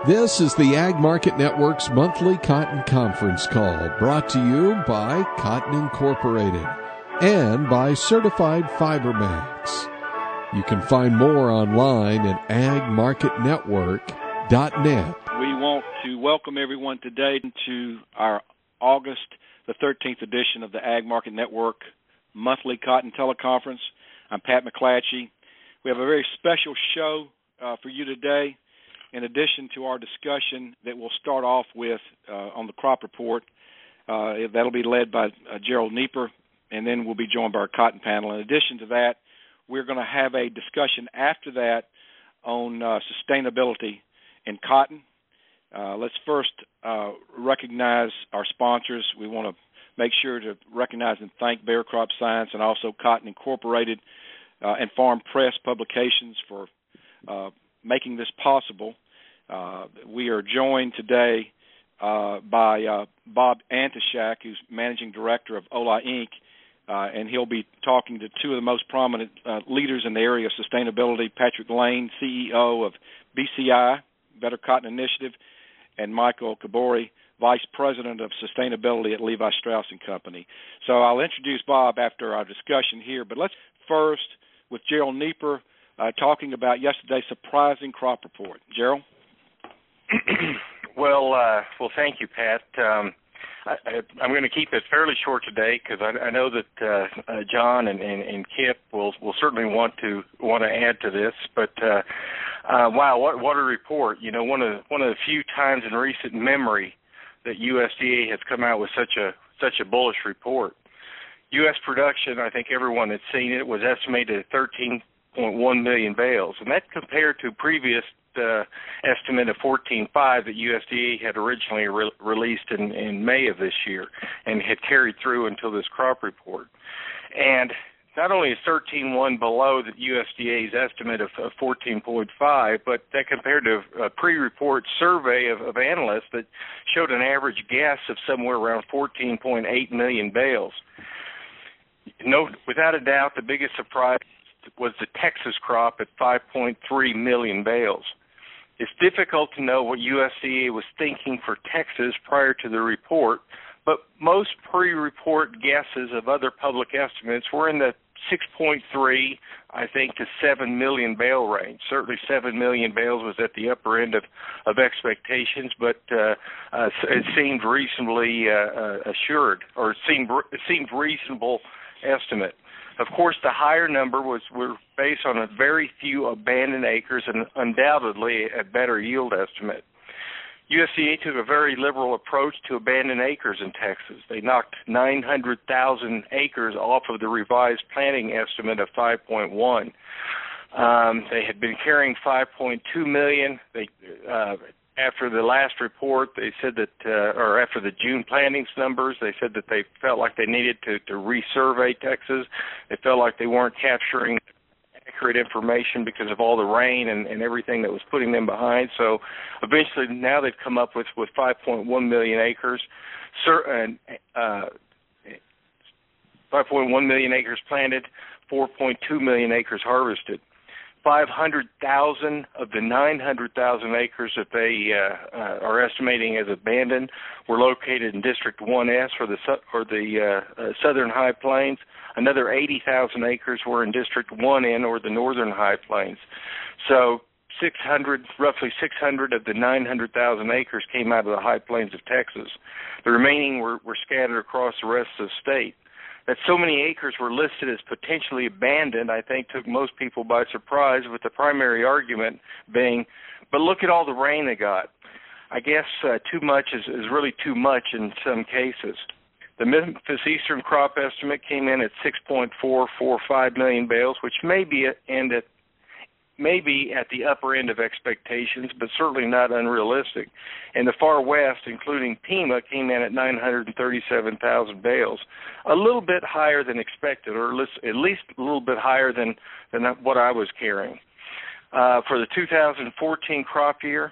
This is the Ag Market Network's monthly cotton conference call, brought to you by Cotton Incorporated and by Certified FiberMax. You can find more online at agmarketnetwork.net. We want to welcome everyone today to our August the 13th edition of the Ag Market Network monthly cotton teleconference. I'm Pat McClatchy. We have a very special show for you today. In addition to our discussion that we'll start off with on the crop report, that'll be led by Gerald Nieper, and then we'll be joined by our cotton panel. In addition to that, we're going to have a discussion after that on sustainability in cotton. Let's first recognize our sponsors. We want to make sure to recognize and thank Bayer Crop Science and also Cotton Incorporated and Farm Press Publications for making this possible. We are joined today by Bob Antashak, who's Managing Director of Ola Inc., and he'll be talking to two of the most prominent leaders in the area of sustainability, Patrick Lane, CEO of BCI, Better Cotton Initiative, and Michael Kabori, Vice President of Sustainability at Levi Strauss & Company. So I'll introduce Bob after our discussion here, but let's first with Gerald Nieper, talking about yesterday's surprising crop report. Gerald? Well, thank you, Pat. I'm going to keep it fairly short today because I know that John and Kip will certainly want to add to this. But wow, what a report! You know, one of the few times in recent memory that USDA has come out with such a bullish report. U.S. production, I think everyone had seen it, was estimated at 13.1 million bales, and that compared to previous estimate of 14.5 that USDA had originally released in May of this year and had carried through until this crop report. And not only is 13.1 below the USDA's estimate of 14.5, but that compared to a pre-report survey of analysts that showed an average guess of somewhere around 14.8 million bales. No, without a doubt, the biggest surprise was the Texas crop at 5.3 million bales. It's difficult to know what USDA was thinking for Texas prior to the report, but most pre-report guesses of other public estimates were in the 6.3, I think, to 7 million bale range. Certainly 7 million bales was at the upper end of expectations, but it seemed reasonably assured, or it seemed reasonable estimate. Of course, the higher number were based on a very few abandoned acres and undoubtedly a better yield estimate. USDA took a very liberal approach to abandoned acres in Texas. They knocked 900,000 acres off of the revised planting estimate of 5.1. They had been carrying 5.2 million. After the last report, they said that, or after the June plantings numbers, they said that they felt like they needed to resurvey Texas. They felt like they weren't capturing accurate information because of all the rain and everything that was putting them behind. So eventually now they've come up with 5.1 million acres, 5.1 million acres planted, 4.2 million acres harvested. 500,000 of the 900,000 acres that they are estimating as abandoned were located in District 1S for the Southern High Plains. Another 80,000 acres were in District 1N or the Northern High Plains. So roughly 600 of the 900,000 acres came out of the High Plains of Texas. The remaining were scattered across the rest of the state. That so many acres were listed as potentially abandoned, I think, took most people by surprise, with the primary argument being, but look at all the rain they got. I guess too much is really too much in some cases. The Memphis Eastern crop estimate came in at 6.445 million bales, which may be at the upper end of expectations, but certainly not unrealistic. And the far west, including Pima, came in at 937,000 bales, a little bit higher than expected, or at least a little bit higher than what I was carrying. For the 2014 crop year,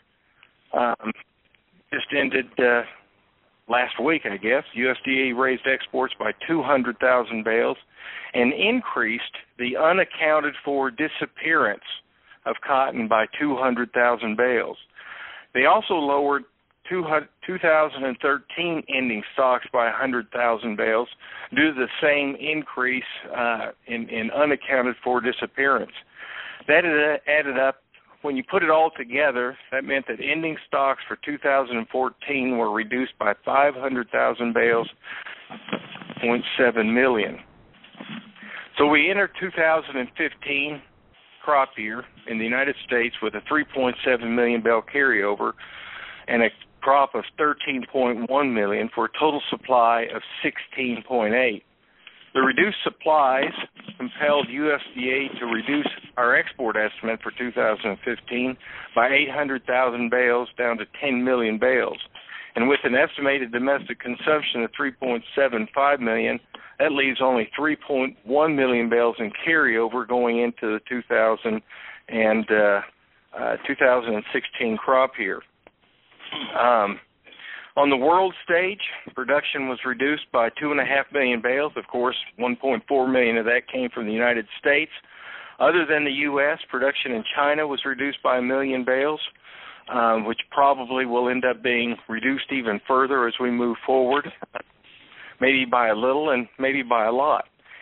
just ended last week, I guess, USDA raised exports by 200,000 bales and increased the unaccounted for disappearance of cotton by 200,000 bales. They also lowered 2013 ending stocks by 100,000 bales due to the same increase in unaccounted for disappearance. That added up. When you put it all together, that meant that ending stocks for 2014 were reduced by 500,000 bales, 0.7 million. So we enter 2015 crop year in the United States with a 3.7 million bale carryover and a crop of 13.1 million for a total supply of 16.8. The reduced supplies compelled USDA to reduce our export estimate for 2015 by 800,000 bales down to 10 million bales. And with an estimated domestic consumption of 3.75 million, that leaves only 3.1 million bales in carryover going into the 2016 crop year. On the world stage, production was reduced by 2.5 million bales. Of course, 1.4 million of that came from the United States. Other than the U.S., production in China was reduced by 1 million bales, which probably will end up being reduced even further as we move forward, maybe by a little and maybe by a lot.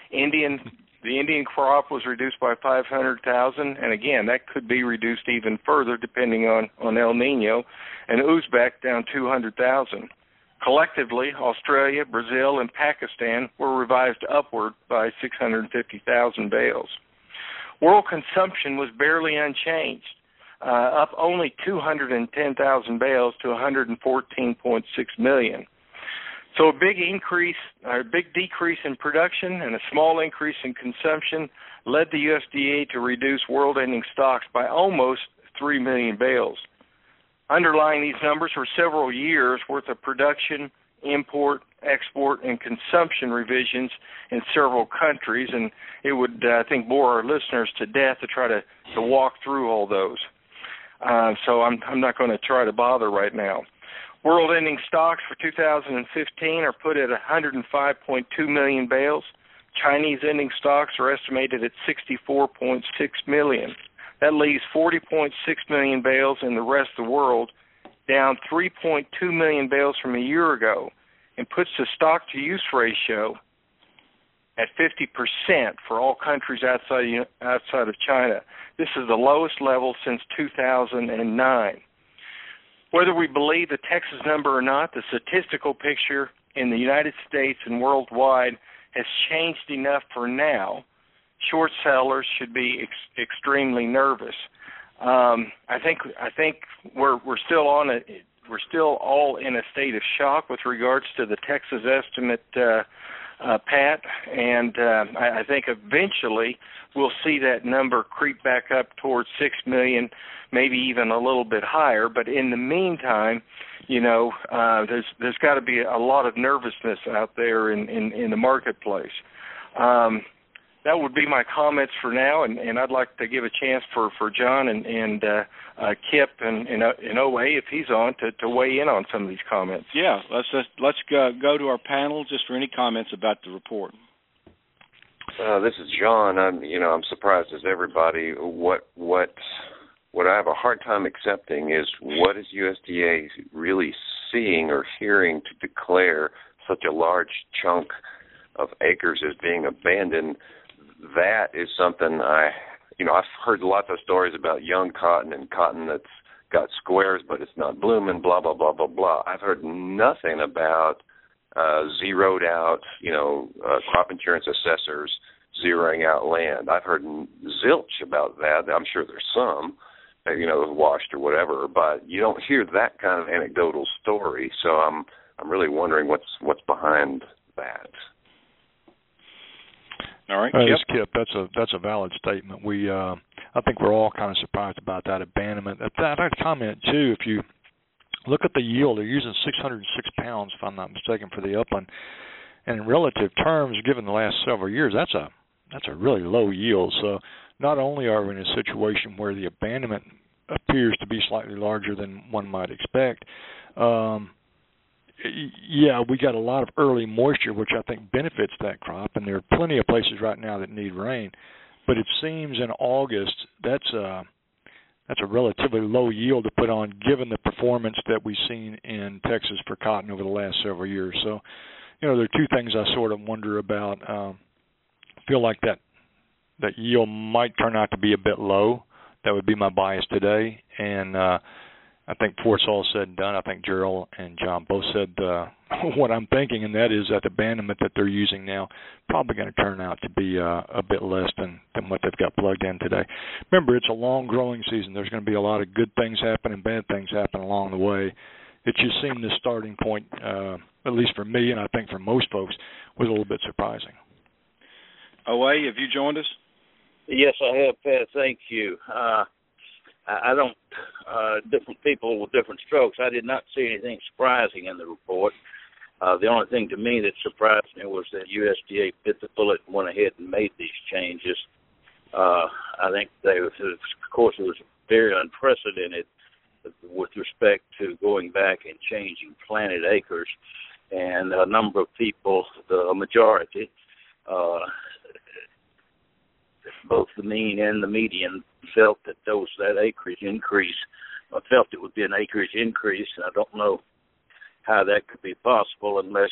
The Indian crop was reduced by 500,000, and again, that could be reduced even further depending on El Nino, and Uzbek down 200,000. Collectively, Australia, Brazil, and Pakistan were revised upward by 650,000 bales. World consumption was barely unchanged, up only 210,000 bales to 114.6 million. So a big decrease in production and a small increase in consumption led the USDA to reduce world ending stocks by almost 3 million bales. Underlying these numbers were several years' worth of production, import, export, and consumption revisions in several countries, and it would, I think, bore our listeners to death to try to walk through all those. So I'm not going to try to bother right now. World ending stocks for 2015 are put at 105.2 million bales. Chinese ending stocks are estimated at 64.6 million. That leaves 40.6 million bales in the rest of the world, down 3.2 million bales from a year ago, and puts the stock-to-use ratio at 50% for all countries outside of China. This is the lowest level since 2009. Whether we believe the Texas number or not, the statistical picture in the United States and worldwide has changed enough for now. Short sellers should be extremely nervous. I think we're still all in a state of shock with regards to the Texas estimate, Pat, and I think eventually we'll see that number creep back up towards 6 million, maybe even a little bit higher. But in the meantime, there's got to be a lot of nervousness out there in the marketplace. That would be my comments for now, and I'd like to give a chance for John and Kip and OA, if he's on, to weigh in on some of these comments. Yeah, let's go to our panel just for any comments about the report. This is John. I'm surprised as everybody. What I have a hard time accepting is what is USDA really seeing or hearing to declare such a large chunk of acres as being abandoned. That is something I've heard lots of stories about young cotton and cotton that's got squares but it's not blooming, blah, blah, blah, blah, blah. I've heard nothing about zeroed out, crop insurance assessors zeroing out land. I've heard zilch about that. I'm sure there's some, washed or whatever, but you don't hear that kind of anecdotal story. So I'm really wondering what's behind that. All right, This is Kip. That's a valid statement. I think we're all kind of surprised about that abandonment. I'd like to comment too. If you look at the yield, they're using 606 pounds, if I'm not mistaken, for the upland. And in relative terms, given the last several years, that's a really low yield. So not only are we in a situation where the abandonment appears to be slightly larger than one might expect, we got a lot of early moisture, which I think benefits that crop, and there are plenty of places right now that need rain. But it seems in August that's that's a relatively low yield to put on, given the performance that we've seen in Texas for cotton over the last several years. So, there are two things I sort of wonder about. Feel like that yield might turn out to be a bit low. That would be my bias today. And I think before it's all said and done, I think Gerald and John both said what I'm thinking, and that is that the abandonment that they're using now probably going to turn out to be a bit less than what they've got plugged in today. Remember, it's a long growing season. There's going to be a lot of good things happen and bad things happen along the way. It just seemed the starting point, at least for me, and I think for most folks, was a little bit surprising. OA, have you joined us? Yes, I have, Pat. Thank you. I don't, different people with different strokes. I did not see anything surprising in the report. The only thing to me that surprised me was that USDA bit the bullet and went ahead and made these changes. I think of course, it was very unprecedented with respect to going back and changing planted acres. And a number of people, the majority, both the mean and the median, felt that that acreage increase, felt it would be an acreage increase, and I don't know how that could be possible unless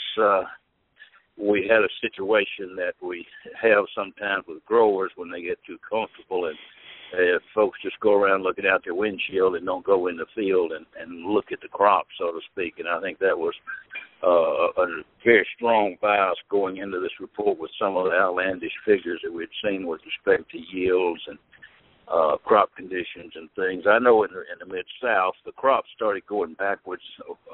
we had a situation that we have sometimes with growers when they get too comfortable and if folks just go around looking out their windshield and don't go in the field and look at the crop, so to speak. And I think that was a very strong bias going into this report with some of the outlandish figures that we'd seen with respect to yields and crop conditions and things. I know in the Mid-South, the crops started going backwards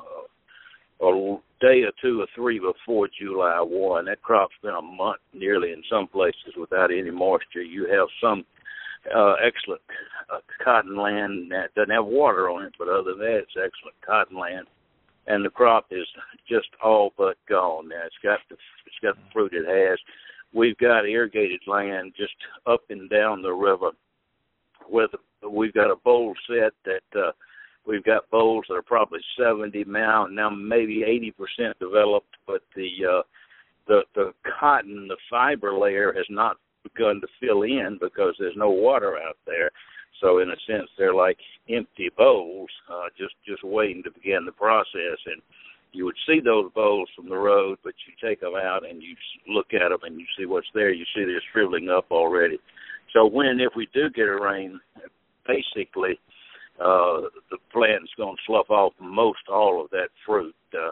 a day or two or three before July 1. That crop's been a month nearly in some places without any moisture. You have some excellent cotton land that doesn't have water on it, but other than that, it's excellent cotton land. And the crop is just all but gone now. It's got the fruit it has. We've got irrigated land just up and down the river where we've got a bowl set that we've got bowls that are probably 70 now maybe 80% developed, but the cotton, the fiber layer has not begun to fill in because there's no water out there. So in a sense, they're like empty bowls, just waiting to begin the process. And you would see those bowls from the road, but you take them out and you look at them and you see what's there. You see they're shriveling up already. So if we do get a rain, basically the plant's going to slough off most all of that fruit.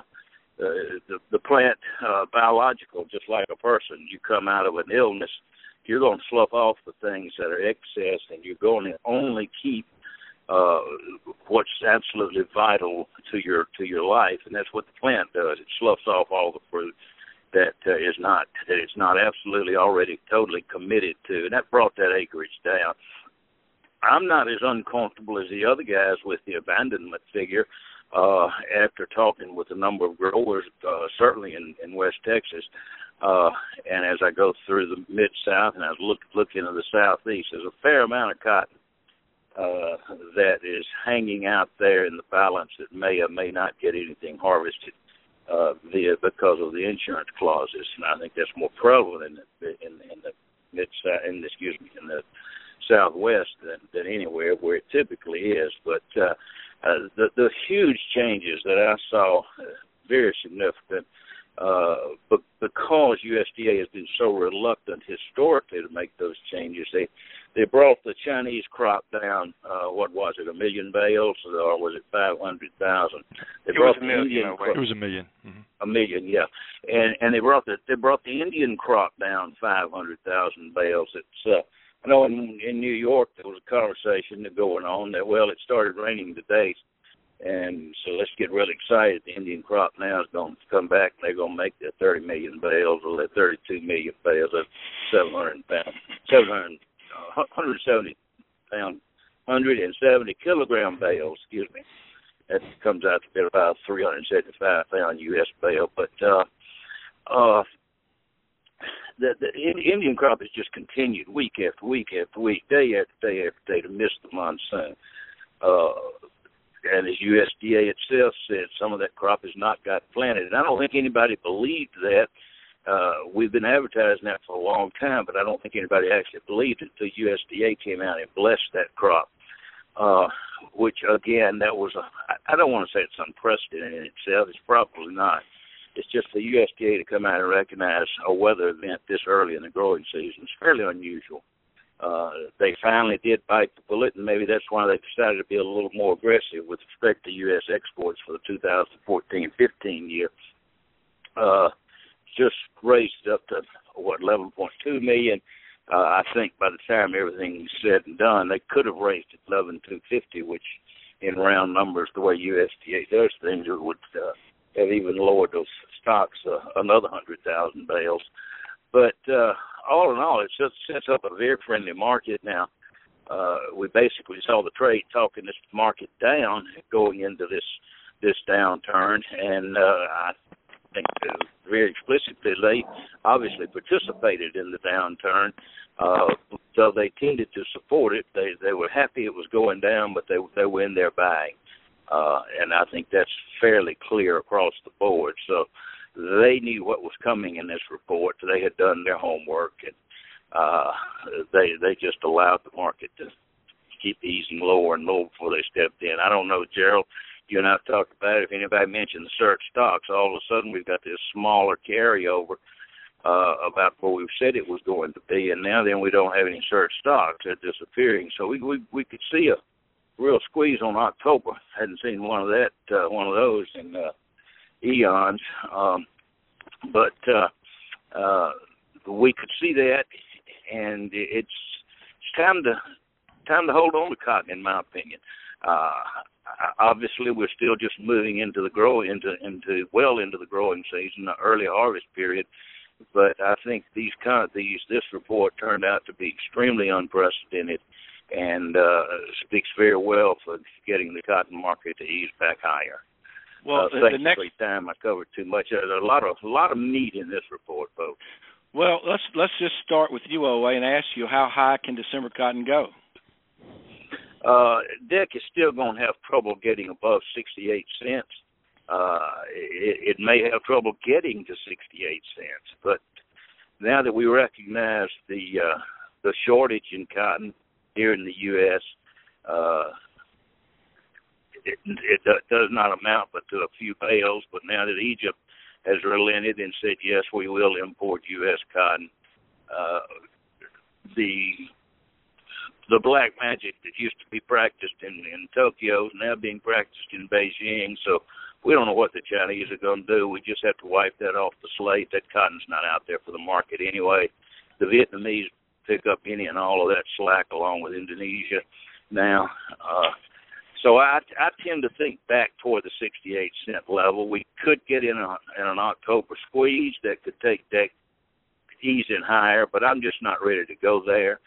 The plant, biological, just like a person, you come out of an illness, you're going to slough off the things that are excess, and you're going to only keep what's absolutely vital to your life, and that's what the plant does. It sloughs off all the fruit that it's not absolutely already totally committed to, and that brought that acreage down. I'm not as uncomfortable as the other guys with the abandonment figure. After talking with a number of growers, certainly in West Texas, and as I go through the Mid-South and I look into the Southeast, there's a fair amount of cotton that is hanging out there in the balance that may or may not get anything harvested because of the insurance clauses. And I think that's more prevalent in the Mid-South, in the Southwest than anywhere where it typically is. But the huge changes that I saw, very significant, but because USDA has been so reluctant historically to make those changes, they brought the Chinese crop down. What was it, 1 million bales, or was it 500,000? It was a million. It was 1 million. Mm-hmm. 1 million, yeah. And they brought the Indian crop down 500,000 bales. It's I know in New York there was a conversation going on that, well, it started raining today, and so let's get really excited. The Indian crop now is going to come back, and they're going to make their 30 million bales or their 32 million bales of 170 kilogram bales, excuse me. That comes out to be about 375 pound U.S. bale, but the Indian crop has just continued week after week after week, day after day after day to miss the monsoon. And as USDA itself said, some of that crop has not got planted. And I don't think anybody believed that. We've been advertising that for a long time, but I don't think anybody actually believed it until USDA came out and blessed that crop. which, again, that was I don't want to say it's unprecedented in itself. It's probably not. It's just the USDA to come out and recognize a weather event this early in the growing season. It's fairly unusual. They finally did bite the bullet, and maybe that's why they decided to be a little more aggressive with respect to U.S. exports for the 2014-15 year. Just raised it up to, 11.2 million. I think by the time everything is said and done, they could have raised it 11,250, which in round numbers, the way USDA does things, it would have even lowered those stocks another 100,000 bales. But all in all, it sets up a very friendly market now. We basically saw the trade talking this market down going into this downturn, and I think very explicitly they obviously participated in the downturn, so they tended to support it. They were happy it was going down, but they were in there buying, and I think that's fairly clear across the board. So they knew what was coming in this report. They had done their homework, and they just allowed the market to keep easing lower and lower before they stepped in. I don't know, Gerald, you and I have talked about it. If anybody mentioned the search stocks, all of a sudden we've got this smaller carryover about where we've said it was going to be, and now then we don't have any search stocks. They're disappearing. So we could see a real squeeze on October. Hadn't seen one of those in eons, but we could see that, and it's time to hold on to cotton, in my opinion. Obviously, we're still just moving into the into the growing season, the early harvest period. But I think this report turned out to be extremely unprecedented, and speaks very well for getting the cotton market to ease back higher. Well, the next time I covered too much. There's a lot of meat in this report, folks. Well, let's just start with you, OA, and ask you, how high can December cotton go? DEC is still going to have trouble getting above 68 cents. It may have trouble getting to 68 cents, but now that we recognize the shortage in cotton here in the U.S., it does not amount but to a few bales. But now that Egypt has relented and said, yes, we will import U.S. cotton, the black magic that used to be practiced in Tokyo is now being practiced in Beijing. So we don't know what the Chinese are going to do. We just have to wipe that off the slate. That cotton's not out there for the market anyway. The Vietnamese pick up any and all of that slack along with Indonesia now. So I tend to think back toward the 68-cent level. We could get in an October squeeze that could take DEC easing higher, but I'm just not ready to go there.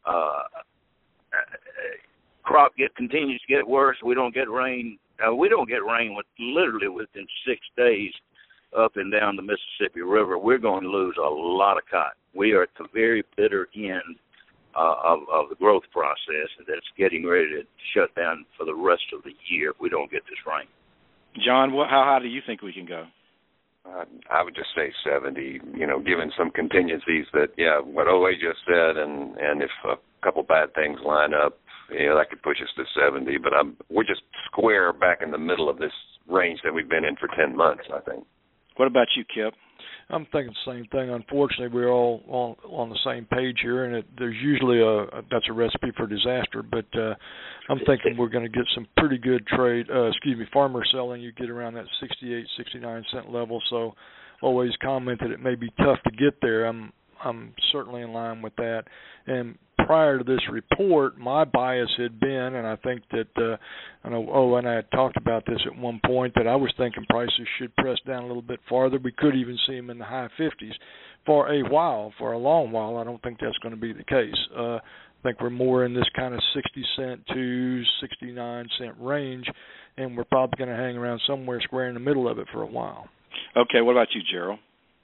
Crop continues to get worse. We don't get rain. Literally within 6 days up and down the Mississippi River. We're going to lose a lot of cotton. We are at the very bitter end of the growth process that's getting ready to shut down for the rest of the year if we don't get this rain. John, how high do you think we can go? I would just say 70, given some contingencies that, what OA just said, and if a couple bad things line up, that could push us to 70. But we're just square back in the middle of this range that we've been in for 10 months, I think. What about you, Kip? I'm thinking the same thing. Unfortunately, we're all on the same page here, and there's usually that's a recipe for disaster. But I'm thinking we're going to get some pretty good farmer selling. You get around that 68, 69 cent level. So always commented it may be tough to get there. I'm certainly in line with that. And prior to this report, my bias had been, and I think that I know and I had talked about this at one point, that I was thinking prices should press down a little bit farther. We could even see them in the high 50s for a long while. I don't think that's going to be the case. I think we're more in this kind of 60 cent to 69 cent range, and we're probably going to hang around somewhere square in the middle of it for a while. Okay, what about you, Gerald?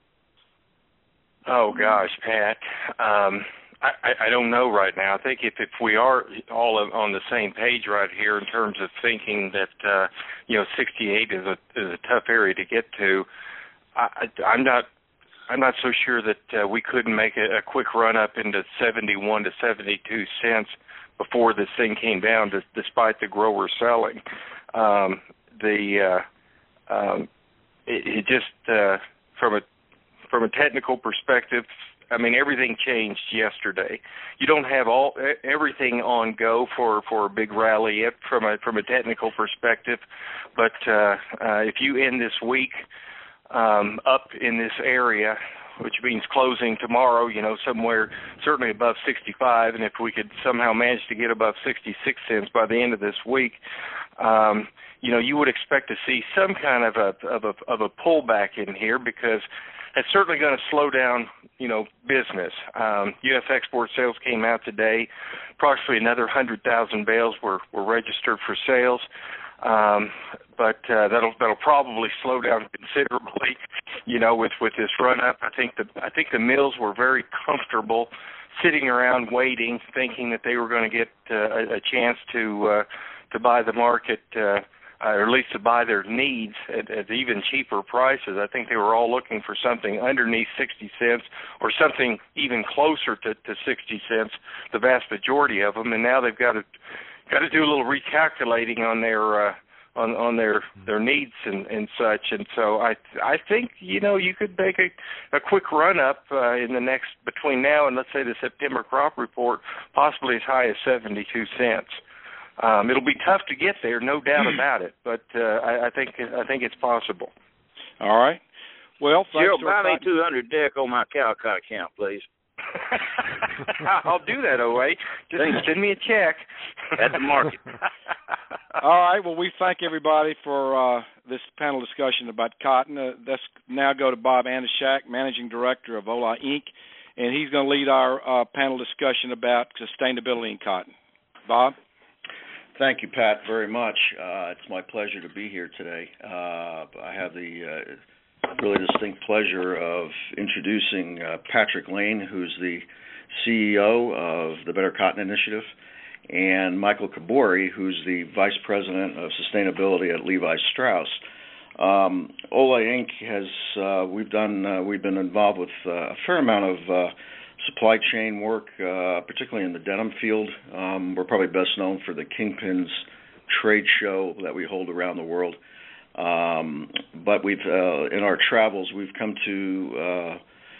Oh, gosh, Pat. I don't know right now. I think if we are all on the same page right here in terms of thinking that 68 is a tough area to get to, I'm not so sure that we couldn't make a quick run up into 71 to 72 cents before this thing came down, despite the growers selling. It just from a technical perspective, I mean, everything changed yesterday. You don't have everything on go for a big rally yet from a technical perspective, but if you end this week up in this area, which means closing tomorrow, somewhere certainly above 65, and if we could somehow manage to get above 66 cents by the end of this week, you would expect to see some kind of a pullback in here, because it's certainly going to slow down, business. U.S. export sales came out today. Approximately another 100,000 bales were registered for sales. But that'll probably slow down considerably, with this run up. I think the mills were very comfortable sitting around waiting, thinking that they were going to get a chance to buy the market, or at least to buy their needs at even cheaper prices. I think they were all looking for something underneath 60 cents or something even closer to 60 cents, the vast majority of them, and now they've got to do a little recalculating on their on their needs and such. And so I think you could make a quick run up in the next, between now and let's say the September crop report, possibly as high as 72 cents. It'll be tough to get there, no doubt about it, but I think it's possible. All right. Well, Gerald, buy me 200 deck on my Calcott account, please. I'll do that, OA. Just send me a check. At the market. All right. Well, we thank everybody for this panel discussion about cotton. Let's now go to Bob Anishak, Managing Director of Ola Inc., and he's going to lead our panel discussion about sustainability in cotton. Bob? Thank you, Pat, very much. It's my pleasure to be here today. I have the really distinct pleasure of introducing Patrick Lane, who's the CEO of the Better Cotton Initiative, and Michael Kabori, who's the Vice President of Sustainability at Levi Strauss. Ola Inc. we've been involved with a fair amount of supply chain work, particularly in the denim field. We're probably best known for the Kingpins trade show that we hold around the world. But we've, in our travels, we've come to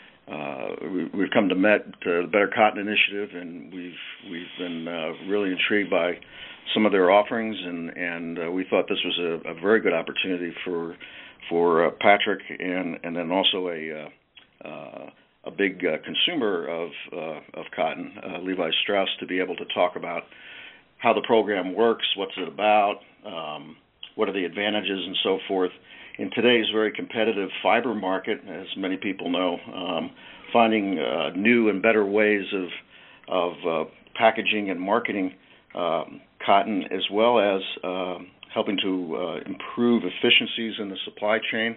met the Better Cotton Initiative, and we've been really intrigued by some of their offerings, and we thought this was a very good opportunity for Patrick and then also a big consumer of cotton, Levi Strauss, to be able to talk about how the program works, what's it about, what are the advantages, and so forth. In today's very competitive fiber market, as many people know, finding new and better ways of packaging and marketing cotton, as well as helping to improve efficiencies in the supply chain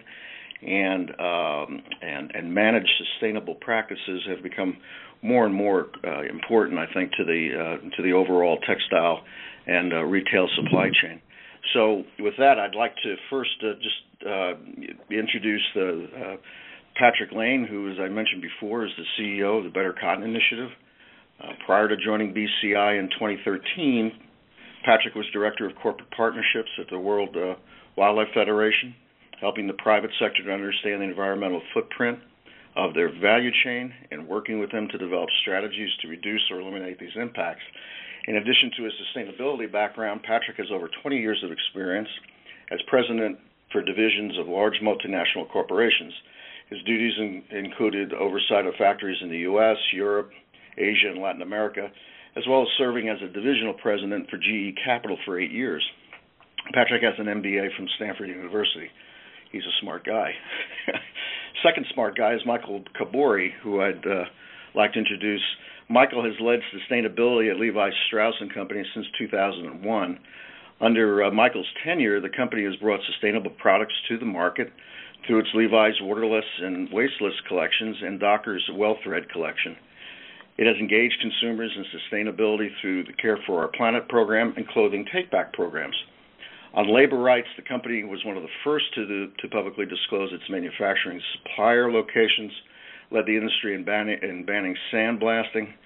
and manage sustainable practices, have become more and more important, I think, to the overall textile and retail supply chain. So with that, I'd like to first introduce Patrick Lane, who, as I mentioned before, is the CEO of the Better Cotton Initiative. Prior to joining BCI in 2013, Patrick was Director of Corporate Partnerships at the World Wildlife Federation, helping the private sector to understand the environmental footprint of their value chain and working with them to develop strategies to reduce or eliminate these impacts. In addition to his sustainability background, Patrick has over 20 years of experience as president for divisions of large multinational corporations. His duties included oversight of factories in the U.S., Europe, Asia, and Latin America, as well as serving as a divisional president for GE Capital for 8 years. Patrick has an MBA from Stanford University. He's a smart guy. Second smart guy is Michael Kabori, who I'd like to introduce. Michael has led sustainability at Levi Strauss & Company since 2001. Under Michael's tenure, the company has brought sustainable products to the market through its Levi's Waterless and Wasteless collections and Dockers Well Thread collection. It has engaged consumers in sustainability through the Care for Our Planet program and clothing take-back programs. On labor rights, the company was one of the first to publicly disclose its manufacturing supplier locations, led the industry in banning sandblasting,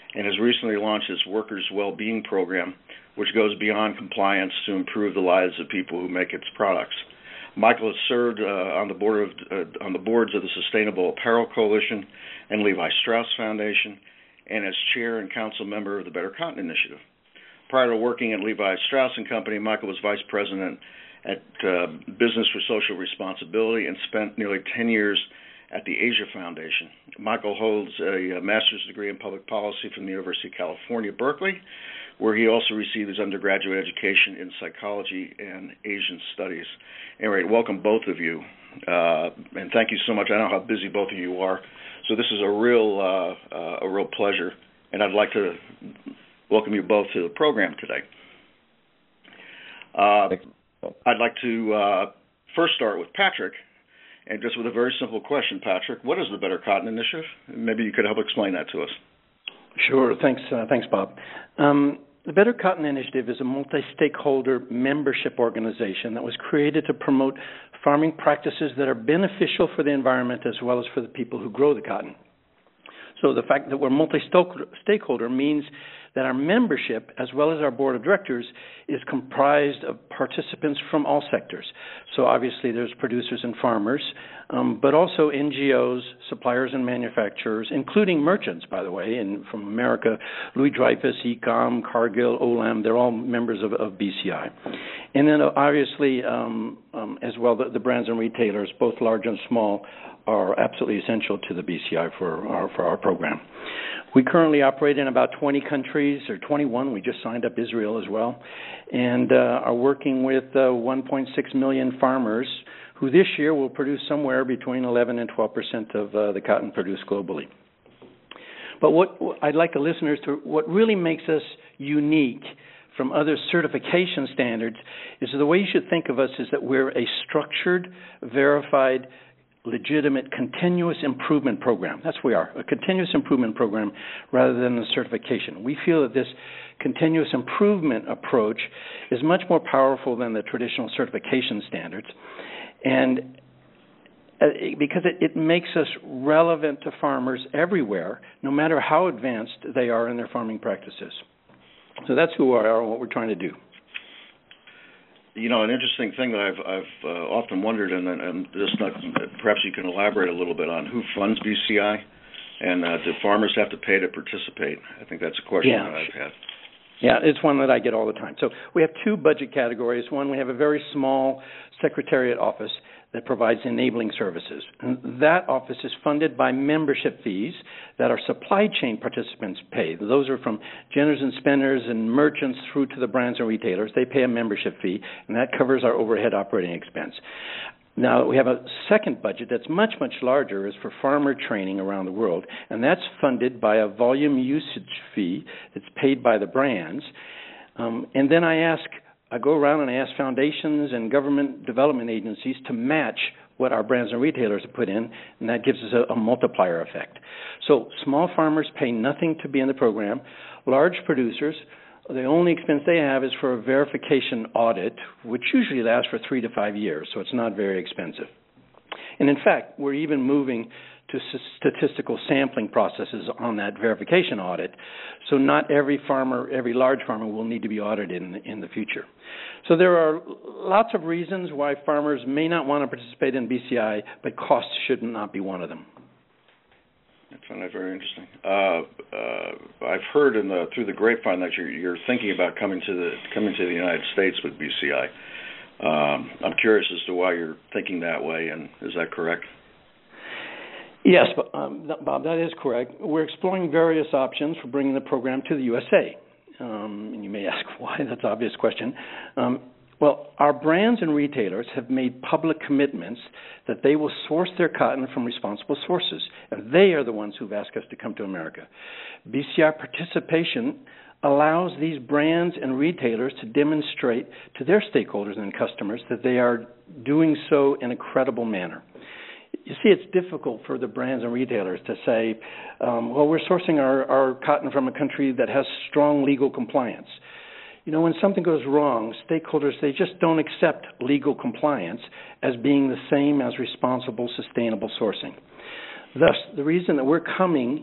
and has recently launched its Workers' Well-Being Program, which goes beyond compliance to improve the lives of people who make its products. Michael has served on the boards of the Sustainable Apparel Coalition and Levi Strauss Foundation, and as chair and council member of the Better Cotton Initiative. Prior to working at Levi Strauss & Company, Michael was vice president at Business for Social Responsibility and spent nearly 10 years at the Asia Foundation. Michael holds a master's degree in public policy from the University of California, Berkeley, where he also received his undergraduate education in psychology and Asian studies. Anyway, welcome both of you, and thank you so much. I know how busy both of you are, so this is a real pleasure, and I'd like to welcome you both to the program today. I'd like to first start with Patrick, and just with a very simple question, Patrick. What is the Better Cotton Initiative? Maybe you could help explain that to us. Sure. Thanks, Bob. The Better Cotton Initiative is a multi-stakeholder membership organization that was created to promote farming practices that are beneficial for the environment as well as for the people who grow the cotton. So the fact that we're multi-stakeholder means that our membership, as well as our board of directors, is comprised of participants from all sectors. So obviously there's producers and farmers, but also NGOs, suppliers and manufacturers, including merchants, by the way, and from America, Louis Dreyfus, Ecom, Cargill, Olam, they're all members of BCI. And then obviously, as well, the brands and retailers, both large and small, are absolutely essential to the BCI for our program. We currently operate in about 20 countries, or 21. We just signed up Israel as well, and are working with 1.6 million farmers who this year will produce somewhere between 11 and 12% of the cotton produced globally. But what I'd like the listeners to, what really makes us unique from other certification standards is the way you should think of us is that we're a structured, verified, legitimate continuous improvement program. That's what we are, a continuous improvement program rather than a certification. We feel that this continuous improvement approach is much more powerful than the traditional certification standards, and because it makes us relevant to farmers everywhere, no matter how advanced they are in their farming practices. So that's who we are and what we're trying to do. You know, an interesting thing that I've often wondered, and just not, perhaps you can elaborate a little bit on who funds BCI, and do farmers have to pay to participate? I think that's a question that I've had. Yeah, it's one that I get all the time. So we have two budget categories. One, we have a very small secretariat office that provides enabling services. And that office is funded by membership fees that our supply chain participants pay. Those are from ginners and spinners and merchants through to the brands and retailers. They pay a membership fee, and that covers our overhead operating expense. Now, we have a second budget that's much, much larger, is for farmer training around the world, and that's funded by a volume usage fee that's paid by the brands. And then I go around and I ask foundations and government development agencies to match what our brands and retailers have put in, and that gives us a multiplier effect. So small farmers pay nothing to be in the program. Large producers, the only expense they have is for a verification audit, which usually lasts for 3 to 5 years, so it's not very expensive. And in fact, we're even moving to statistical sampling processes on that verification audit, so not every farmer, every large farmer will need to be audited in the future. So there are lots of reasons why farmers may not want to participate in BCI, but cost should not be one of them. I find that very interesting. I've heard through the grapevine that you're thinking about coming to the United States with BCI. I'm curious as to why you're thinking that way, and is that correct? Yes, Bob, that is correct. We're exploring various options for bringing the program to the USA. And you may ask why. That's an obvious question. Well, our brands and retailers have made public commitments that they will source their cotton from responsible sources, and they are the ones who've asked us to come to America. BCI participation allows these brands and retailers to demonstrate to their stakeholders and customers that they are doing so in a credible manner. You see, it's difficult for the brands and retailers to say, well, we're sourcing our cotton from a country that has strong legal compliance. You know, when something goes wrong, stakeholders, they just don't accept legal compliance as being the same as responsible, sustainable sourcing. Thus, the reason that we're coming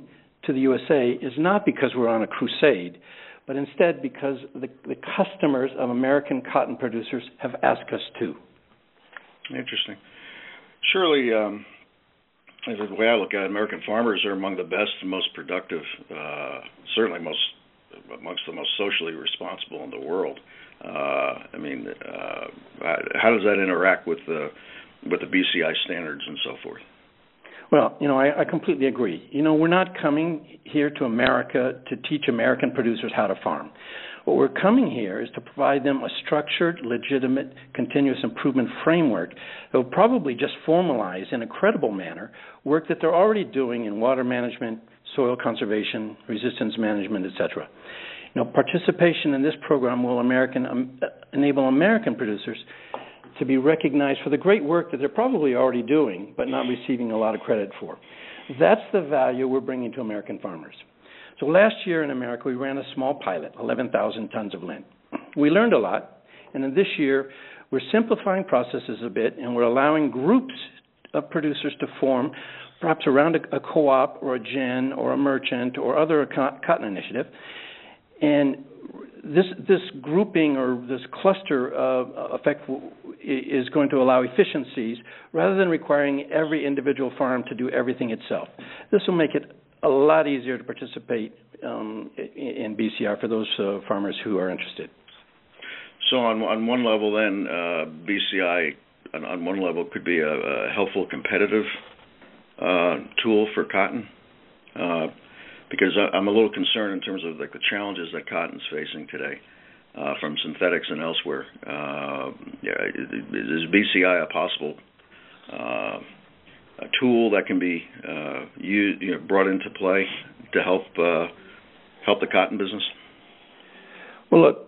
to the USA is not because we're on a crusade, but instead because the customers of American cotton producers have asked us to. Interesting. Surely, the way I look at it, American farmers are among the best and most productive, certainly amongst the most socially responsible in the world. How does that interact with the BCI standards and so forth? Well, I completely agree. We're not coming here to America to teach American producers how to farm. What we're coming here is to provide them a structured, legitimate, continuous improvement framework that will probably just formalize in a credible manner work that they're already doing in water management, soil conservation, resistance management, etc. Participation in this program will enable American producers to be recognized for the great work that they're probably already doing, but not receiving a lot of credit for. That's the value we're bringing to American farmers. So last year in America, we ran a small pilot, 11,000 tons of lint. We learned a lot, and then this year, we're simplifying processes a bit, and we're allowing groups of producers to form, perhaps around a co-op or a GEN or a merchant or other cotton initiative. And this grouping or this cluster effect is going to allow efficiencies rather than requiring every individual farm to do everything itself. This will make it a lot easier to participate in BCI for those farmers who are interested. So on one level then, BCI on one level could be a helpful competitive tool for cotton? Because I'm a little concerned in terms of the challenges that cotton's facing today from synthetics and elsewhere. Is BCI a possible a tool that can be brought into play to help the cotton business? Well, look,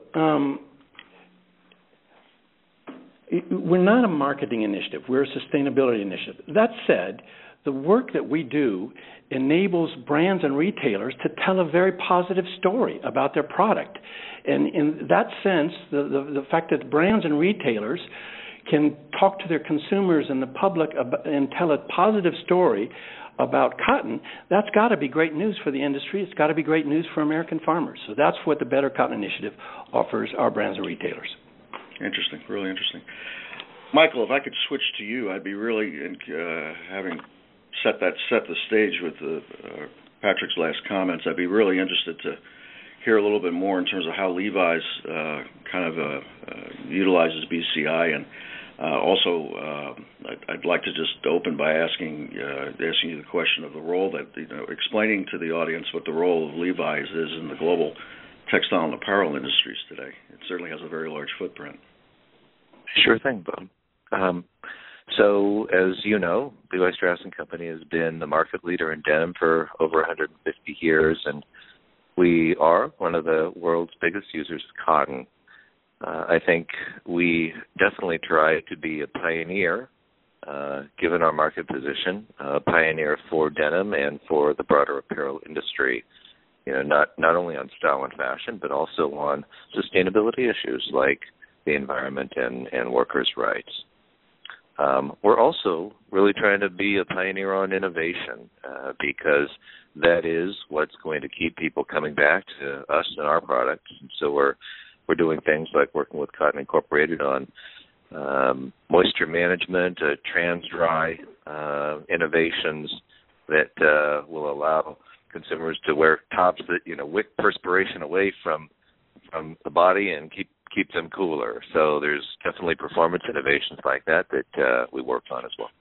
we're not a marketing initiative. We're a sustainability initiative. That said, the work that we do enables brands and retailers to tell a very positive story about their product. And in that sense, the fact that brands and retailers can talk to their consumers and the public and tell a positive story about cotton, that's got to be great news for the industry. It's got to be great news for American farmers. So that's what the Better Cotton Initiative offers our brands and retailers. Interesting, really interesting. Michael, if I could switch to you, I'd be really having set the stage with Patrick's last comments. I'd be really interested to hear a little bit more in terms of how Levi's utilizes BCI, and also I'd like to just open by asking you the question of the role that explaining to the audience what the role of Levi's is in the global textile and apparel industries today. It certainly has a very large footprint. Sure thing, Bob. So, as you know, Levi Strauss & Company has been the market leader in denim for over 150 years, and we are one of the world's biggest users of cotton. I think we definitely try to be a pioneer, given our market position, a pioneer for denim and for the broader apparel industry. Not only on style and fashion, but also on sustainability issues like the environment and workers' rights. We're also really trying to be a pioneer on innovation because that is what's going to keep people coming back to us and our products. And so we're doing things like working with Cotton Incorporated on moisture management, trans-dry innovations that will allow consumers to wear tops that wick perspiration away from the body and keep them cooler. So there's definitely performance innovations like that we worked on as well.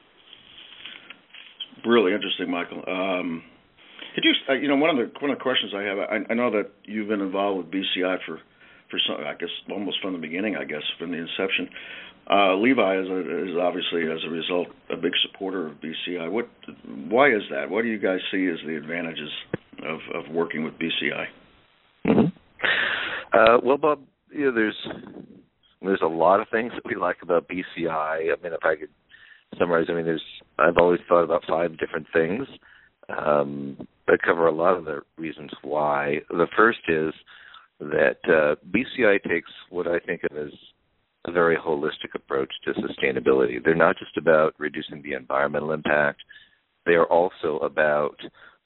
Really interesting, Michael. Could you, one of the questions I have, I know that you've been involved with BCI for some, I guess, almost from the beginning, from the inception. Levi is obviously, as a result, a big supporter of BCI. Why is that? What do you guys see as the advantages of working with BCI? Mm-hmm. Well, Bob, there's a lot of things that we like about BCI. I mean, if I could summarize, I've always thought about 5 different things that cover a lot of the reasons why. The first is that BCI takes what I think of as a very holistic approach to sustainability. They're not just about reducing the environmental impact. They are also about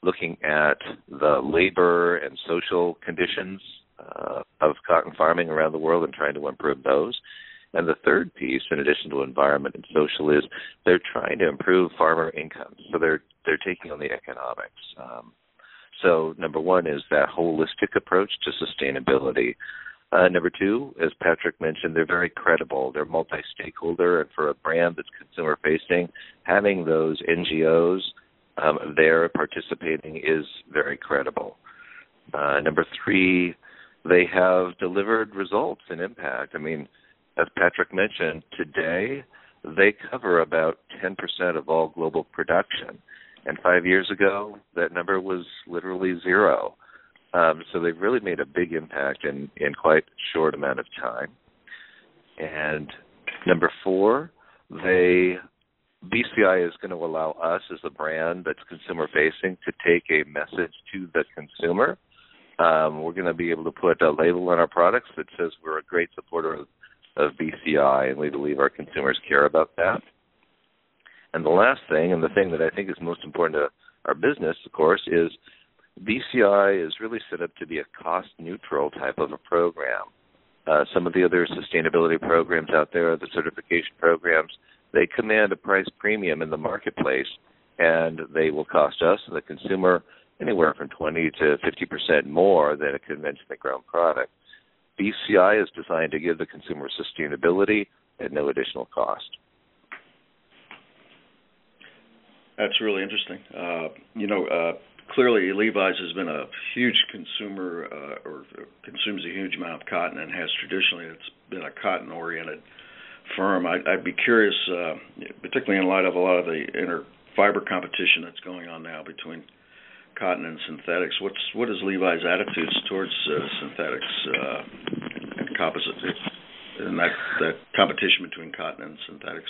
looking at the labor and social conditions of cotton farming around the world and trying to improve those. And the third piece, in addition to environment and social, is they're trying to improve farmer incomes. So they're taking on the economics. So number one is that holistic approach to sustainability. Number two, as Patrick mentioned, they're very credible. They're multi-stakeholder, and for a brand that's consumer-facing, having those NGOs there participating is very credible. Number three, they have delivered results and impact. I mean, as Patrick mentioned, today they cover about 10% of all global production. And 5 years ago, that number was literally zero. So they've really made a big impact in quite a short amount of time. And number four, BCI is going to allow us as a brand that's consumer-facing to take a message to the consumer. We're going to be able to put a label on our products that says we're a great supporter of BCI, and we believe our consumers care about that. And the last thing, and the thing that I think is most important to our business, of course, is BCI is really set up to be a cost-neutral type of a program. Some of the other sustainability programs out there, the certification programs, they command a price premium in the marketplace, and they will cost us, the consumer, anywhere from 20 to 50% more than a conventionally grown product. BCI is designed to give the consumer sustainability at no additional cost. That's really interesting. Clearly Levi's has been a huge consumer or consumes a huge amount of cotton and has traditionally it's been a cotton-oriented firm. I'd be curious, particularly in light of a lot of the inter-fiber competition that's going on now between cotton and synthetics. What is Levi's attitudes towards synthetics and composites and that competition between cotton and synthetics?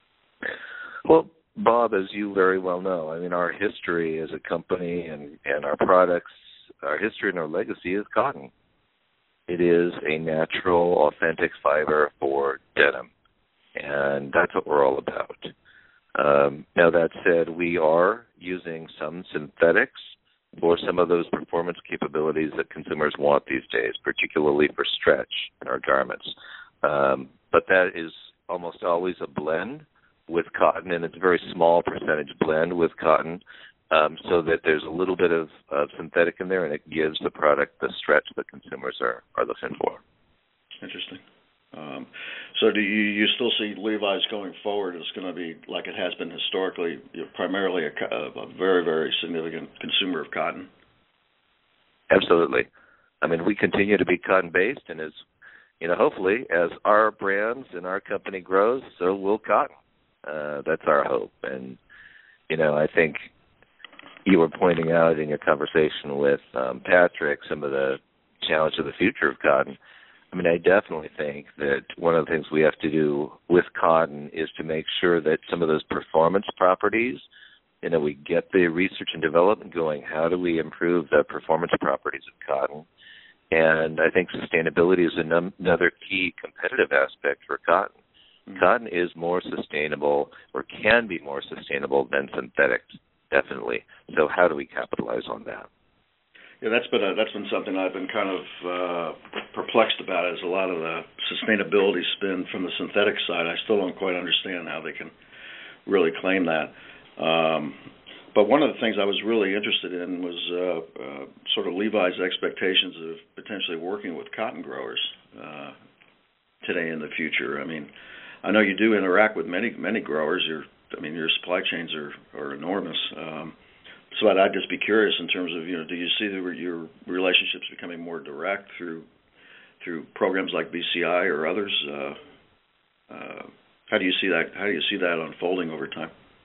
Well, Bob, as you very well know, I mean, our history as a company and our products, our history and our legacy is cotton. It is a natural, authentic fiber for denim, and that's what we're all about. Now, that said, we are using some synthetics for some of those performance capabilities that consumers want these days, particularly for stretch in our garments. But that is almost always a blend with cotton, and it's a very small percentage blend with cotton, so that there's a little bit of synthetic in there, and it gives the product the stretch that consumers are looking for. Interesting. So do you still see Levi's going forward as going to be, like it has been historically, primarily a very, very significant consumer of cotton? Absolutely. I mean, we continue to be cotton-based, and as hopefully, as our brands and our company grows, so will cotton. That's our hope. And, I think you were pointing out in your conversation with Patrick some of the challenge of the future of cotton. I mean, I definitely think that one of the things we have to do with cotton is to make sure that some of those performance properties, we get the research and development going. How do we improve the performance properties of cotton? And I think sustainability is another key competitive aspect for cotton. Mm-hmm. Cotton is more sustainable, or can be more sustainable than synthetics, definitely. So how do we capitalize on that? Yeah, that's been something I've been kind of perplexed about, is a lot of the sustainability spin from the synthetic side. I still don't quite understand how they can really claim that. But one of the things I was really interested in was sort of Levi's expectations of potentially working with cotton growers today and in the future. I mean, I know you do interact with many growers. Your supply chains are enormous. So I'd just be curious in terms of, do you see your relationships becoming more direct through programs like BCI or others? How do you see that? How do you see that unfolding over time?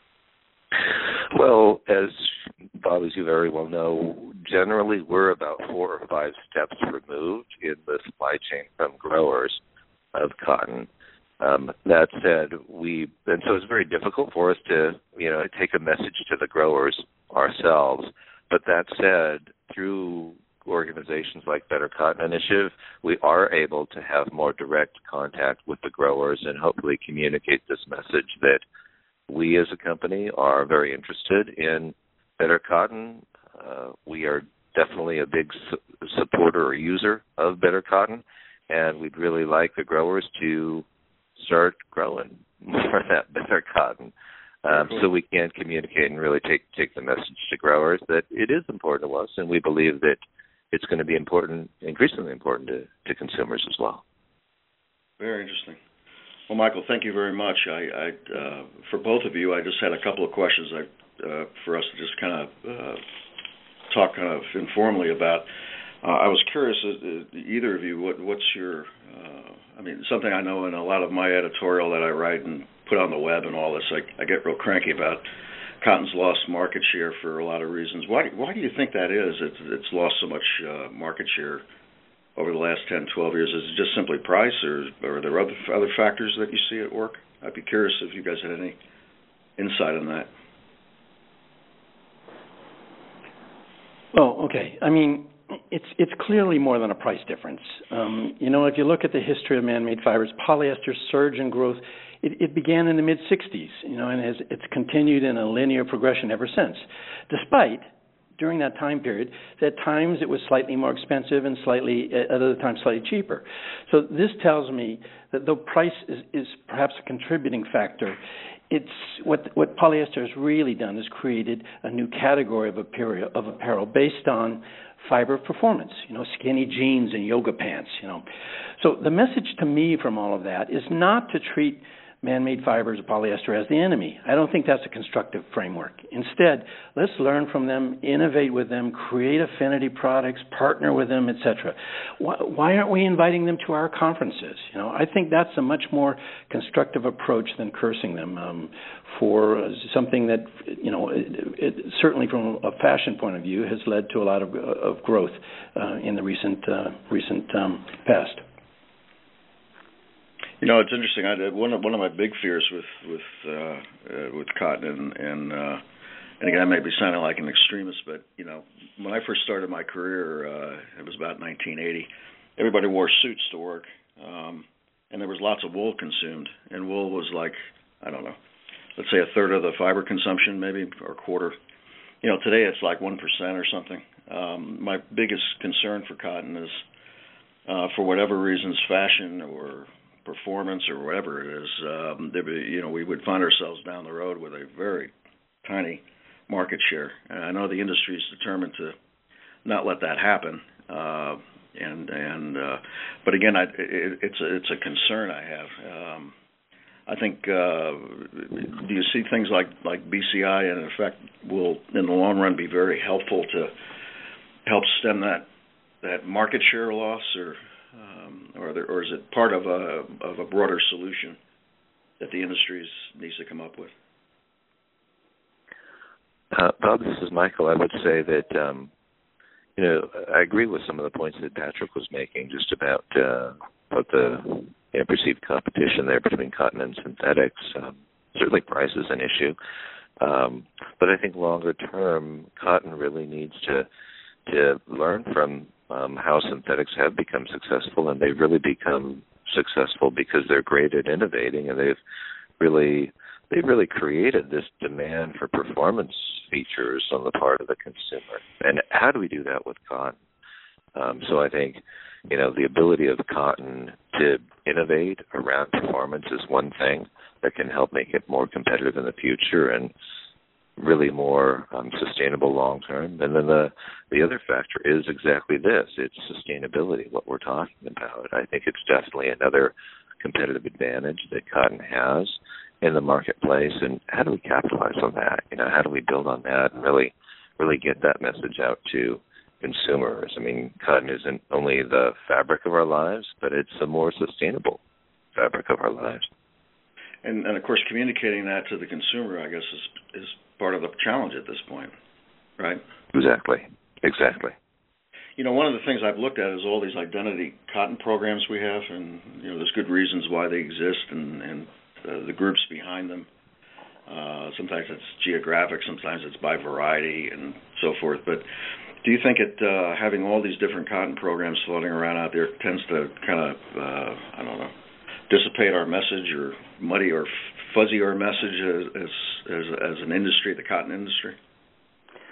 Well, as Bob, as you very well know, generally we're about 4 or 5 steps removed in the supply chain from growers of cotton. That said, and so it's very difficult for us to, take a message to the growers ourselves. But that said, through organizations like Better Cotton Initiative, we are able to have more direct contact with the growers and hopefully communicate this message that we as a company are very interested in better cotton, we are definitely a big supporter or user of Better Cotton, and we'd really like the growers to start growing more of that Better Cotton, so we can communicate and really take the message to growers that it is important to us, and we believe that it's going to be important, increasingly important to consumers as well. Very interesting. Well, Michael, thank you very much. I for both of you, I just had a couple of questions for us to just kind of talk kind of informally about. I was curious, either of you, what's your, something I know in a lot of my editorial that I write and put on the web and all this, I get real cranky about cotton's lost market share for a lot of reasons. Why do you think that is? It's lost so much market share over the last 10, 12 years? Is it just simply price, or are there other factors that you see at work? I'd be curious if you guys had any insight on that. Well, okay. It's clearly more than a price difference. If you look at the history of man-made fibers, polyester's surge in growth, it began in the mid-'60s, and it's continued in a linear progression ever since. Despite, during that time period, at times it was slightly more expensive and at other times slightly cheaper. So this tells me that though price is perhaps a contributing factor, it's what polyester has really done is created a new category of apparel based on fiber performance, skinny jeans and yoga pants, So the message to me from all of that is not to treat man-made fibers of polyester as the enemy. I don't think that's a constructive framework. Instead, let's learn from them, innovate with them, create affinity products, partner with them, etc. Why aren't we inviting them to our conferences? I think that's a much more constructive approach than cursing them for something that, it certainly from a fashion point of view has led to a lot of growth in the recent past. It's interesting. One of my big fears with cotton, and again, I may be sounding like an extremist, but when I first started my career, it was about 1980. Everybody wore suits to work, and there was lots of wool consumed, and wool was like, I don't know, let's say a third of the fiber consumption, maybe, or a quarter. Today it's like 1% or something. My biggest concern for cotton is, for whatever reasons, fashion or performance or whatever it is, we would find ourselves down the road with a very tiny market share. And I know the industry is determined to not let that happen. But again, it's a concern I have. I think, do you see things like BCI, and in effect, will in the long run be very helpful to help stem that market share loss, or is it part of a broader solution that the industry needs to come up with? Bob, this is Michael. I would say that I agree with some of the points that Patrick was making, just about the perceived competition there between cotton and synthetics. Certainly, price is an issue, but I think longer term, cotton really needs to learn from how synthetics have become successful, and they've really become successful because they're great at innovating, and they've really created this demand for performance features on the part of the consumer. And how do we do that with cotton? So I think, the ability of cotton to innovate around performance is one thing that can help make it more competitive in the future and really more sustainable long term. And then the other factor is exactly this. It's sustainability, what we're talking about. I think it's definitely another competitive advantage that cotton has in the marketplace. And how do we capitalize on that? How do we build on that and really get that message out to consumers? Cotton isn't only the fabric of our lives, but it's a more sustainable fabric of our lives. And of course, communicating that to the consumer, I guess, is part of the challenge at this point, right? Exactly. One of the things I've looked at is all these identity cotton programs we have, and there's good reasons why they exist, and the groups behind them. Sometimes it's geographic, sometimes it's by variety, and so forth. But do you think having all these different cotton programs floating around out there tends to kind of, dissipate our message, or muddy or fuzzy our message as an industry, the cotton industry?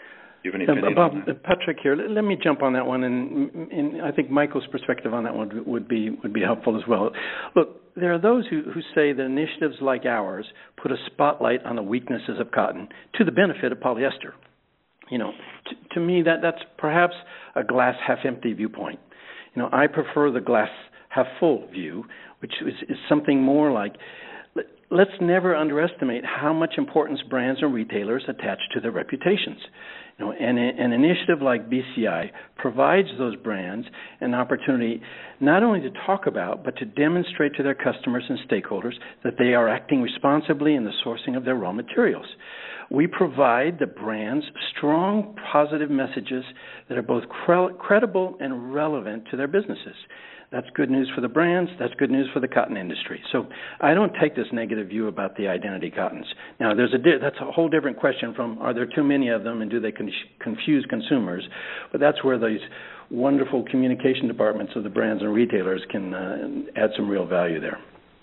Do you have any opinion on that? Patrick here. Let me jump on that one, and I think Michael's perspective on that one would be helpful as well. Look, there are those who say that initiatives like ours put a spotlight on the weaknesses of cotton to the benefit of polyester. You know, to me that's perhaps a glass half empty viewpoint. You know, I prefer the glass half full view, which is something more like, let's never underestimate how much importance brands and retailers attach to their reputations. You know, and an initiative like BCI provides those brands an opportunity not only to talk about, but to demonstrate to their customers and stakeholders that they are acting responsibly in the sourcing of their raw materials. We provide the brands strong, positive messages that are both credible and relevant to their businesses. That's good news for the brands. That's good news for the cotton industry. So I don't take this negative view about the identity cottons. Now, that's a whole different question from, are there too many of them and do they confuse consumers? But that's where these wonderful communication departments of the brands and retailers can add some real value there.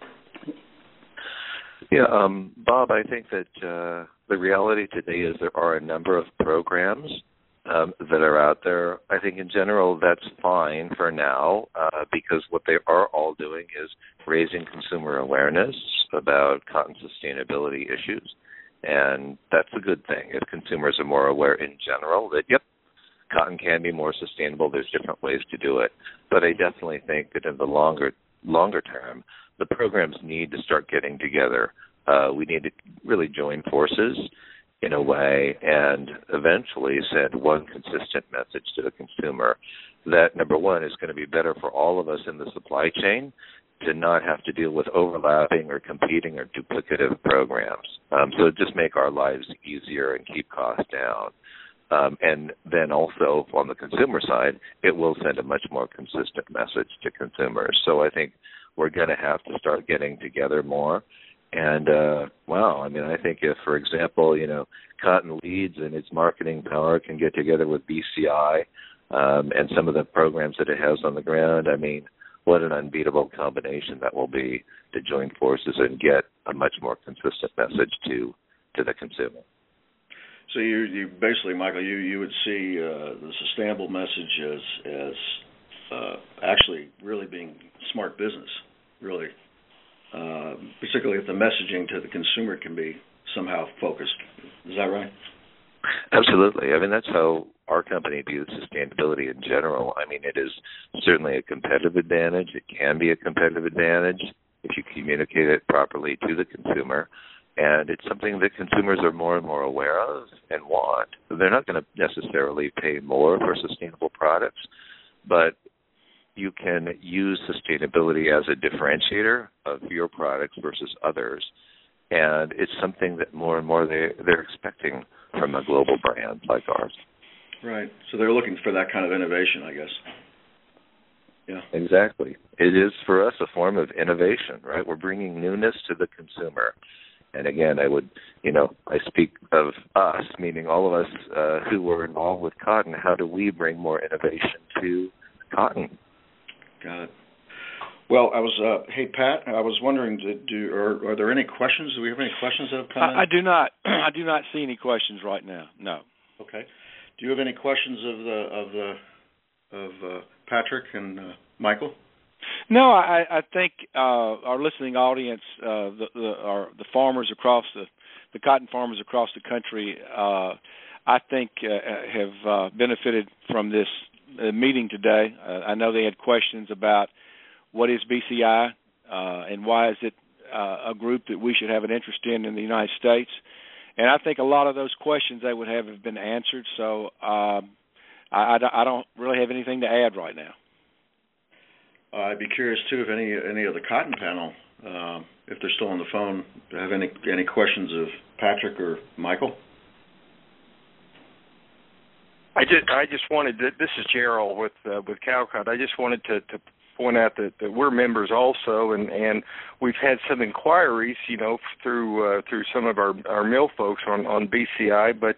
Yeah, Bob, I think that the reality today is there are a number of programs that are out there. I think in general that's fine for now because what they are all doing is raising consumer awareness about cotton sustainability issues, and that's a good thing. If consumers are more aware in general that, yep, cotton can be more sustainable, there's different ways to do it. But I definitely think that in the longer term, the programs need to start getting together. We need to really join forces in a way and eventually send one consistent message to the consumer that, number one, is going to be better for all of us in the supply chain to not have to deal with overlapping or competing or duplicative programs. So it just make our lives easier and keep costs down. And then also on the consumer side, it will send a much more consistent message to consumers. So I think we're going to have to start getting together more. And, I think if, for example, Cotton Leads and its marketing power can get together with BCI and some of the programs that it has on the ground, what an unbeatable combination that will be to join forces and get a much more consistent message to the consumer. So you basically, Michael, you would see the sustainable message as actually really being smart business, really. Particularly if the messaging to the consumer can be somehow focused. Is that right? Absolutely. That's how our company views sustainability in general. It is certainly a competitive advantage. It can be a competitive advantage if you communicate it properly to the consumer. And it's something that consumers are more and more aware of and want. They're not going to necessarily pay more for sustainable products, but you can use sustainability as a differentiator of your products versus others. And it's something that more and more they're expecting from a global brand like ours. Right. So they're looking for that kind of innovation, I guess. Yeah. Exactly. It is for us a form of innovation, right? We're bringing newness to the consumer. And again, I speak of us, meaning all of us who were involved with cotton. How do we bring more innovation to cotton? Got it. Well, hey, Pat, I was wondering, are there any questions? Do we have any questions that have come in? I do not. I do not see any questions right now. No. Okay. Do you have any questions of Patrick and Michael? No, I think our listening audience, the farmers across the cotton farmers across the country, I think have benefited from this meeting today. I know they had questions about what is BCI and why is it a group that we should have an interest in the United States. And I think a lot of those questions they would have been answered. So I don't really have anything to add right now. I'd be curious too if any of the cotton panel, if they're still on the phone, have any questions of Patrick or Michael. I just wanted to, this is Gerald with Calcott. I just wanted to point out that we're members also, and we've had some inquiries, through some of our mill folks on BCI, but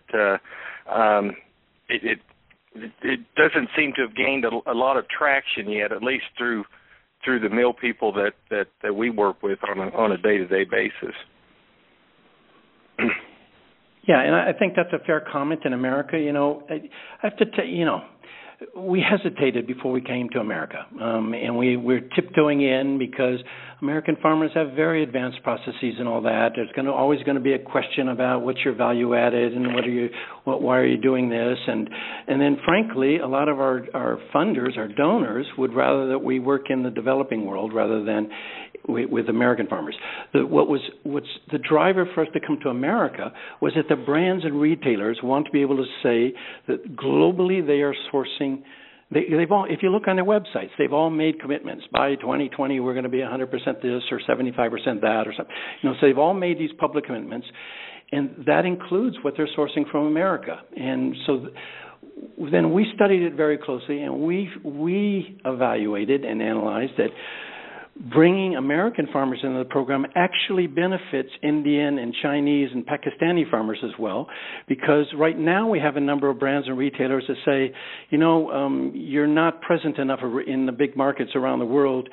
it doesn't seem to have gained a lot of traction yet, at least through the mill people that we work with on a day-to-day basis. Yeah, and I think that's a fair comment in America. I have to tell you, we hesitated before we came to America, and we're tiptoeing in because American farmers have very advanced processes and all that. There's always going to be a question about what's your value added and why are you doing this, and then frankly, a lot of our funders, our donors, would rather that we work in the developing world rather than with American farmers. What's the driver for us to come to America was that the brands and retailers want to be able to say that globally they are sourcing. They've all, if you look on their websites, they've all made commitments. By 2020, we're going to be 100% this or 75% that or something. So they've all made these public commitments, and that includes what they're sourcing from America. And so then we studied it very closely, and we evaluated and analyzed that bringing American farmers into the program actually benefits Indian and Chinese and Pakistani farmers as well, because right now we have a number of brands and retailers that say, you're not present enough in the big markets around the world.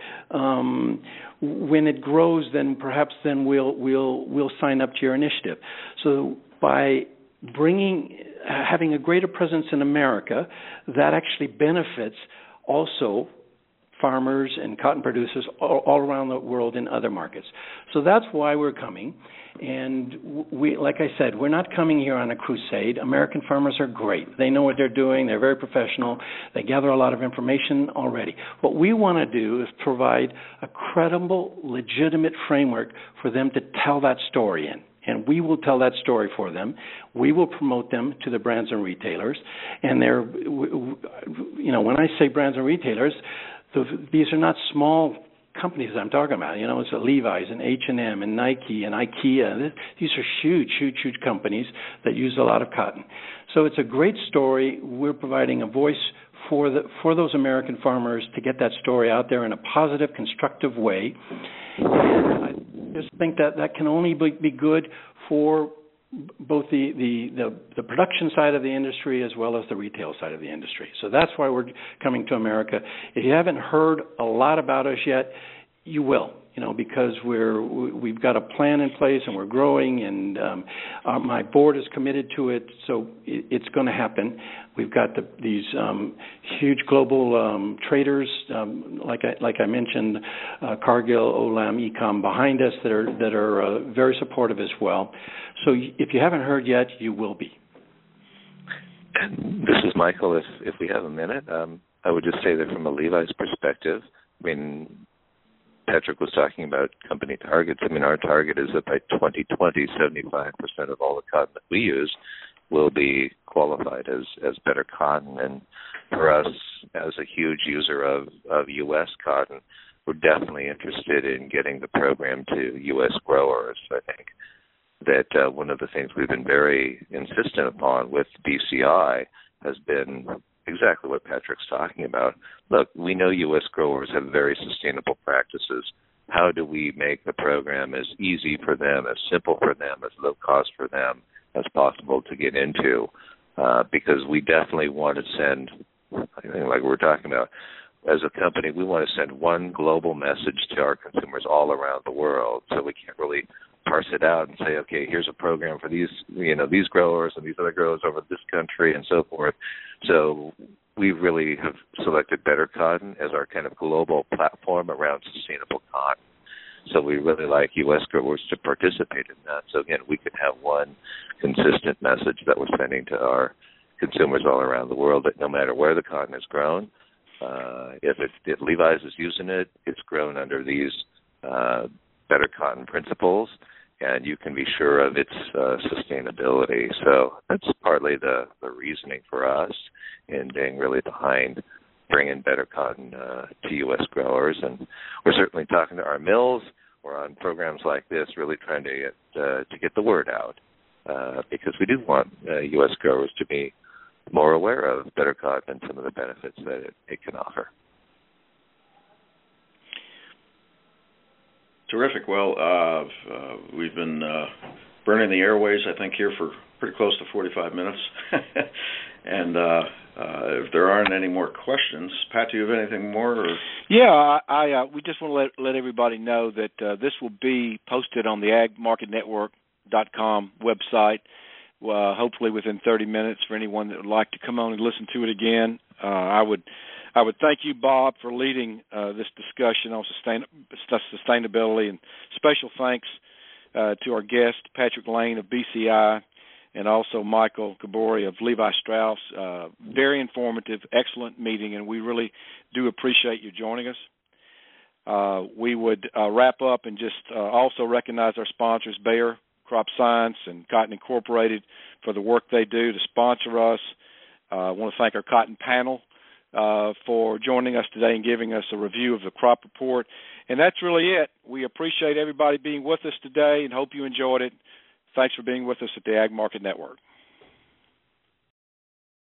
When it grows, then perhaps we'll sign up to your initiative. So by having a greater presence in America, that actually benefits also farmers and cotton producers all around the world in other markets. So that's why we're coming. And we, like I said, we're not coming here on a crusade. American farmers are great. They know what they're doing. They're very professional. They gather a lot of information already. What we want to do is provide a credible, legitimate framework for them to tell that story in. And we will tell that story for them. We will promote them to the brands and retailers. And they're, when I say brands and retailers, these are not small companies I'm talking about. It's a Levi's and H&M and Nike and IKEA. These are huge companies that use a lot of cotton. So it's a great story. We're providing a voice for those American farmers to get that story out there in a positive, constructive way. And I just think that can only be good for both the production side of the industry as well as the retail side of the industry. So that's why we're coming to America. If you haven't heard a lot about us yet, you will, because we've got a plan in place and we're growing, and my board is committed to it, so it's going to happen. We've got these huge global traders, like I mentioned, Cargill, Olam, Ecom behind us that are very supportive as well. So if you haven't heard yet, you will be. And this is Michael. If we have a minute, I would just say that from a Levi's perspective, Patrick was talking about company targets. Our target is that by 2020, 75% of all the cotton that we use will be qualified as better cotton. And for us, as a huge user of U.S. cotton, we're definitely interested in getting the program to U.S. growers. I think that one of the things we've been very insistent upon with BCI has been exactly what Patrick's talking about. Look, we know U.S. growers have very sustainable practices. How do we make the program as easy for them, as simple for them, as low cost for them as possible to get into? Because we definitely want to send, like we're talking about, as a company, we want to send one global message to our consumers all around the world. So we can't really parse it out and say, okay, here's a program for these growers and these other growers over this country and so forth. So we really have selected Better Cotton as our kind of global platform around sustainable cotton. So we really like U.S. growers to participate in that. So again, we can have one consistent message that we're sending to our consumers all around the world, that no matter where the cotton is grown, if Levi's is using it, it's grown under these Better Cotton principles, and you can be sure of its sustainability. So that's partly the reasoning for us in being really behind bringing Better Cotton to U.S. growers. And we're certainly talking to our mills. We're on programs like this, really trying to get the word out, because we do want U.S. growers to be more aware of Better Cotton and some of the benefits that it can offer. Terrific. Well, we've been burning the airways, I think, here for pretty close to 45 minutes. And if there aren't any more questions, Pat, do you have anything more? Or? Yeah, we just want to let everybody know that this will be posted on the agmarketnetwork.com website. hopefully within 30 minutes for anyone that would like to come on and listen to it again. I would thank you, Bob, for leading this discussion on sustainability, and special thanks to our guest, Patrick Lane of BCI, and also Michael Gabori of Levi Strauss. Very informative, excellent meeting, and we really do appreciate you joining us. We would wrap up and just also recognize our sponsors, Bayer Crop Science and Cotton Incorporated, for the work they do to sponsor us. I want to thank our cotton panel for joining us today and giving us a review of the crop report. And that's really it. We appreciate everybody being with us today and hope you enjoyed it. Thanks for being with us at the Ag Market Network.